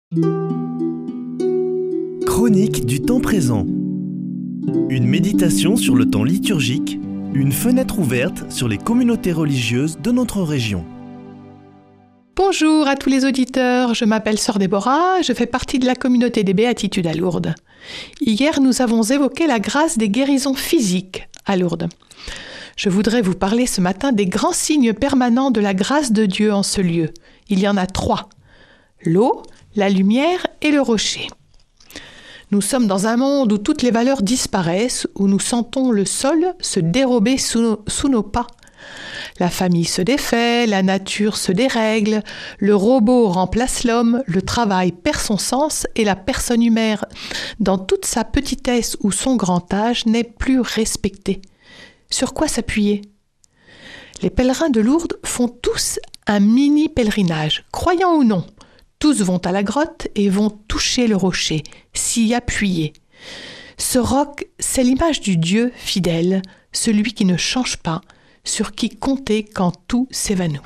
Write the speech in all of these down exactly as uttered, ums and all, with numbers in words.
Chronique du temps présent. Une méditation sur le temps liturgique, une fenêtre ouverte sur les communautés religieuses de notre région. Bonjour à tous les auditeurs, je m'appelle Sœur Déborah, je fais partie de la communauté des Béatitudes à Lourdes. Hier, nous avons évoqué la grâce des guérisons physiques à Lourdes. Je voudrais vous parler ce matin des grands signes permanents de la grâce de Dieu en ce lieu. Il y en a trois: l'eau, la lumière et le rocher. Nous sommes dans un monde où toutes les valeurs disparaissent, où nous sentons le sol se dérober sous nos, sous nos pas. La famille se défait, la nature se dérègle, le robot remplace l'homme, le travail perd son sens et la personne humaine, dans toute sa petitesse ou son grand âge, n'est plus respectée. Sur quoi s'appuyer ? Les pèlerins de Lourdes font tous un mini pèlerinage, croyants ou non. Tous vont à la grotte et vont toucher le rocher, s'y appuyer. Ce roc, c'est l'image du Dieu fidèle, celui qui ne change pas, sur qui compter quand tout s'évanouit.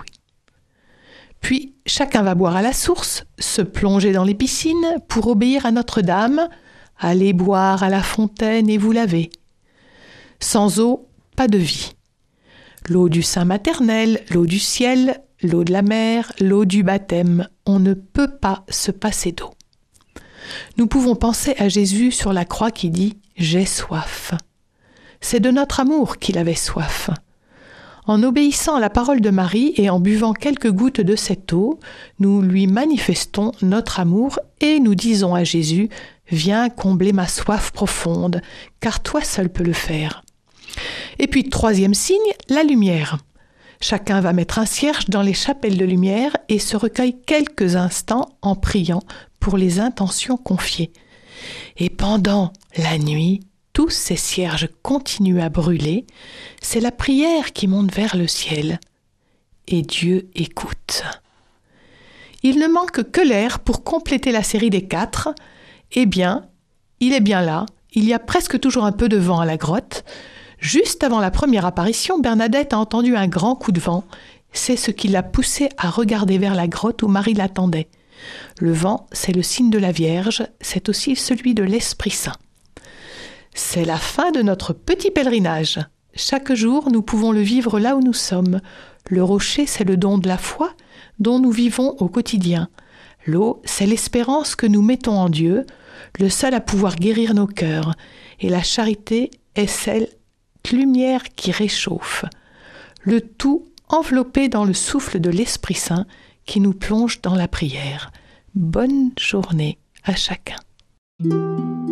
Puis, chacun va boire à la source, se plonger dans les piscines pour obéir à Notre-Dame, aller boire à la fontaine et vous laver. Sans eau, pas de vie. L'eau du sein maternel, l'eau du ciel, l'eau de la mer, l'eau du baptême, on ne peut pas se passer d'eau. Nous pouvons penser à Jésus sur la croix qui dit « J'ai soif ». C'est de notre amour qu'il avait soif. En obéissant à la parole de Marie et en buvant quelques gouttes de cette eau, nous lui manifestons notre amour et nous disons à Jésus « Viens combler ma soif profonde, car toi seul peux le faire ». Et puis, troisième signe, la lumière. Chacun va mettre un cierge dans les chapelles de lumière et se recueille quelques instants en priant pour les intentions confiées. Et pendant la nuit, tous ces cierges continuent à brûler. C'est la prière qui monte vers le ciel. Et Dieu écoute. Il ne manque que l'air pour compléter la série des quatre. Eh bien, il est bien là. Il y a presque toujours un peu de vent à la grotte. Juste avant la première apparition, Bernadette a entendu un grand coup de vent. C'est ce qui l'a poussée à regarder vers la grotte où Marie l'attendait. Le vent, c'est le signe de la Vierge, c'est aussi celui de l'Esprit Saint. C'est la fin de notre petit pèlerinage. Chaque jour, nous pouvons le vivre là où nous sommes. Le rocher, c'est le don de la foi dont nous vivons au quotidien. L'eau, c'est l'espérance que nous mettons en Dieu, le seul à pouvoir guérir nos cœurs. Et la charité est celle lumière qui réchauffe, le tout enveloppé dans le souffle de l'Esprit Saint qui nous plonge dans la prière. Bonne journée à chacun.